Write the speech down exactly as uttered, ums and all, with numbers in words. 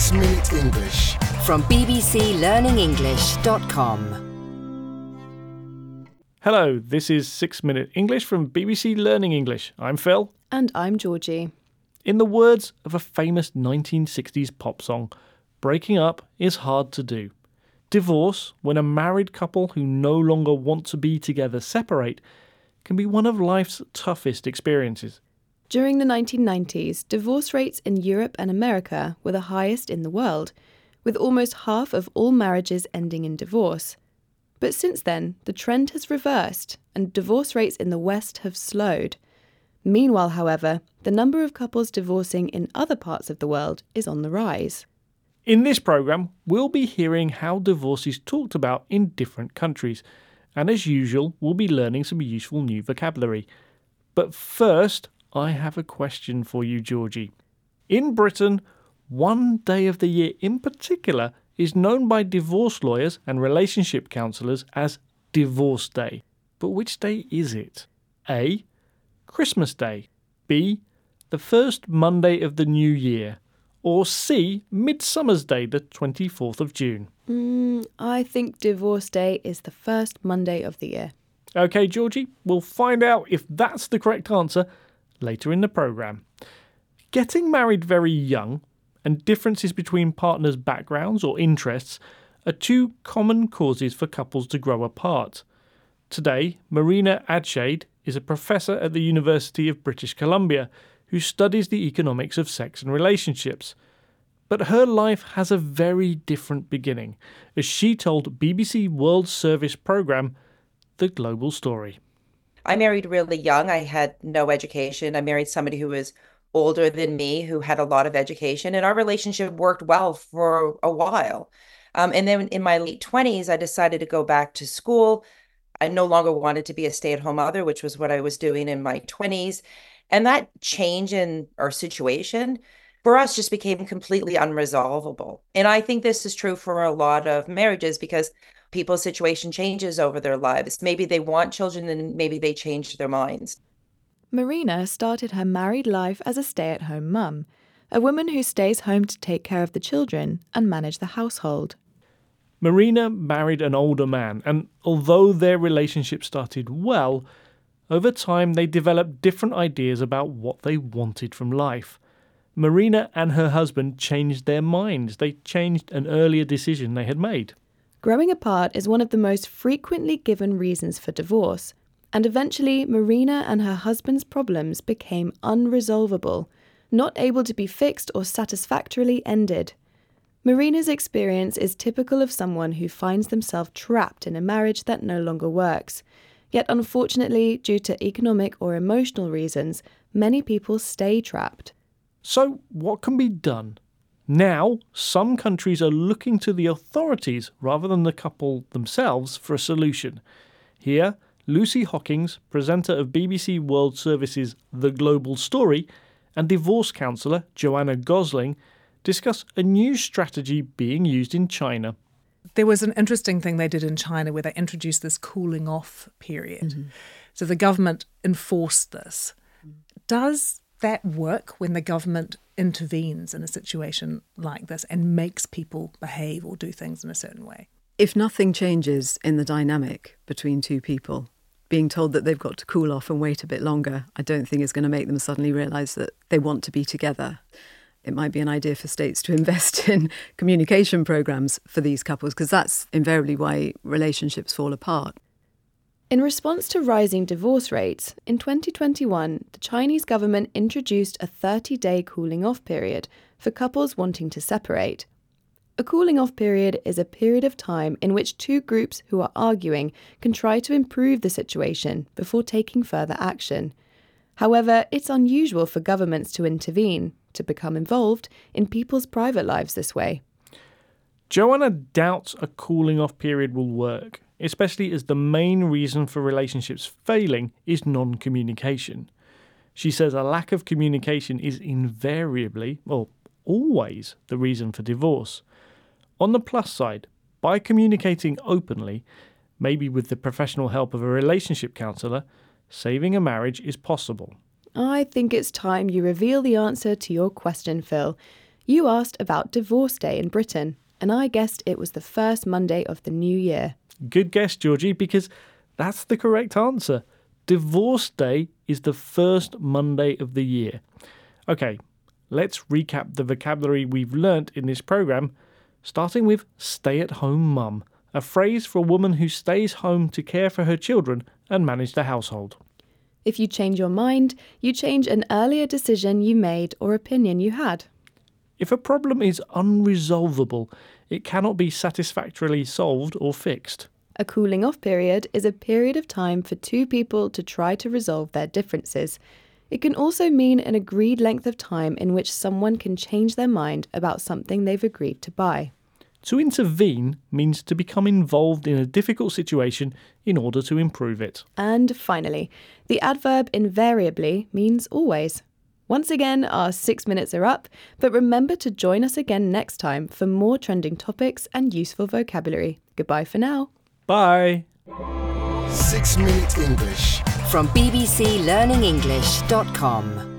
Six Minute English from b b c learning english dot com. Hello, this is Six Minute English from B B C Learning English. I'm Phil. And I'm Georgie. In the words of a famous nineteen sixties pop song, breaking up is hard to do. Divorce, when a married couple who no longer want to be together separate, can be one of life's toughest experiences. During the nineteen nineties, divorce rates in Europe and America were the highest in the world, with almost half of all marriages ending in divorce. But since then, the trend has reversed, and divorce rates in the West have slowed. Meanwhile, however, the number of couples divorcing in other parts of the world is on the rise. In this programme, we'll be hearing how divorce is talked about in different countries, and as usual, we'll be learning some useful new vocabulary. But first, I have a question for you, Georgie. In Britain, one day of the year in particular is known by divorce lawyers and relationship counsellors as Divorce Day. But which day is it? A. Christmas Day. B. The first Monday of the new year. Or C. Midsummer's Day, the twenty-fourth of June. Mm, I think Divorce Day is the first Monday of the year. OK, Georgie, we'll find out if that's the correct answer later in the programme. Getting married very young and differences between partners' backgrounds or interests are two common causes for couples to grow apart. Today, Marina Adshade is a professor at the University of British Columbia who studies the economics of sex and relationships. But her life has a very different beginning, as she told B B C World Service programme The Global Story. I married really young. I had no education. I married somebody who was older than me, who had a lot of education, and our relationship worked well for a while. Um, and then in my late twenties, I decided to go back to school. I no longer wanted to be a stay-at-home mother, which was what I was doing in my twenties. And that change in our situation for us just became completely unresolvable. And I think this is true for a lot of marriages because people's situation changes over their lives. Maybe they want children and maybe they change their minds. Marina started her married life as a stay-at-home mum, a woman who stays home to take care of the children and manage the household. Marina married an older man, and although their relationship started well, over time they developed different ideas about what they wanted from life. Marina and her husband changed their minds. They changed an earlier decision they had made. Growing apart is one of the most frequently given reasons for divorce, and eventually Marina and her husband's problems became unresolvable, not able to be fixed or satisfactorily ended. Marina's experience is typical of someone who finds themselves trapped in a marriage that no longer works. Yet unfortunately, due to economic or emotional reasons, many people stay trapped. So what can be done? Now, some countries are looking to the authorities rather than the couple themselves for a solution. Here, Lucy Hockings, presenter of B B C World Service's The Global Story, and divorce counsellor Joanna Gosling discuss a new strategy being used in China. There was an interesting thing they did in China where they introduced this cooling off period. Mm-hmm. So the government enforced this. Does that work when the government intervenes in a situation like this and makes people behave or do things in a certain way? If nothing changes in the dynamic between two people, being told that they've got to cool off and wait a bit longer, I don't think is going to make them suddenly realise that they want to be together. It might be an idea for states to invest in communication programmes for these couples, because that's invariably why relationships fall apart. In response to rising divorce rates, in twenty twenty-one, the Chinese government introduced a thirty-day cooling-off period for couples wanting to separate. A cooling-off period is a period of time in which two groups who are arguing can try to improve the situation before taking further action. However, it's unusual for governments to intervene, to become involved in people's private lives this way. Joanna doubts a cooling-off period will work, especially as the main reason for relationships failing is non-communication. She says a lack of communication is invariably, or always, the reason for divorce. On the plus side, by communicating openly, maybe with the professional help of a relationship counsellor, saving a marriage is possible. I think it's time you reveal the answer to your question, Phil. You asked about Divorce Day in Britain, and I guessed it was the first Monday of the new year. Good guess, Georgie, because that's the correct answer. Divorce Day is the first Monday of the year. Okay, let's recap the vocabulary we've learnt in this programme, starting with stay-at-home mum, a phrase for a woman who stays home to care for her children and manage the household. If you change your mind, you change an earlier decision you made or opinion you had. If a problem is unresolvable, it cannot be satisfactorily solved or fixed. A cooling off period is a period of time for two people to try to resolve their differences. It can also mean an agreed length of time in which someone can change their mind about something they've agreed to buy. To intervene means to become involved in a difficult situation in order to improve it. And finally, the adverb invariably means always. Once again, our six minutes are up, but remember to join us again next time for more trending topics and useful vocabulary. Goodbye for now. Bye. Six Minute English. From b b c learning english dot com.